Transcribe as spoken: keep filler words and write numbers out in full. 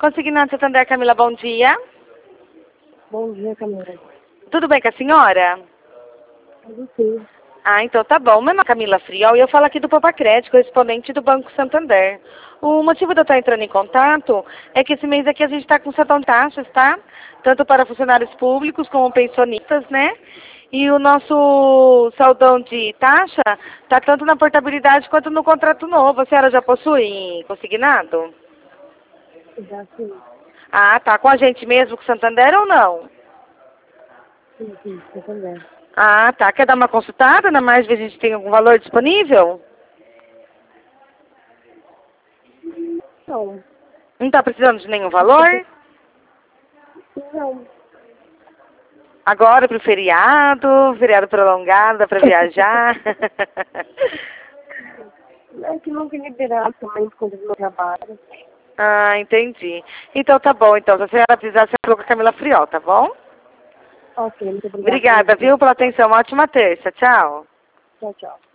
Consignado Santander, Camila, bom dia. Bom dia, Camila. Tudo bem com a senhora? Tudo sim. Ah, então tá bom. Meu nome é Camila Friol e eu falo aqui do Poupa Crédito, correspondente do Banco Santander. O motivo de eu estar entrando em contato é que esse mês aqui a gente está com setão de taxas, tá? Tanto para funcionários públicos como pensionistas, né? E o nosso saldão de taxa tá tanto na portabilidade quanto no contrato novo. A senhora já possui consignado? Já sim. Ah, tá. Com a gente mesmo, com o Santander ou não? Sim, sim, eu também. Ah, tá. Quer dar uma consultada? Na mais, ver se a gente tem algum valor disponível? Não. Não tá precisando de nenhum valor? Não. Agora pro feriado, feriado prolongado, dá pra viajar. É que não me liberar também por conta do meu trabalho. Ah, entendi. Então tá bom, então. Se a senhora precisar, você falou com a Camila Friol, tá bom? Ok, muito obrigada. Obrigada, viu, pela atenção. Uma ótima terça. Tchau. Tchau, tchau.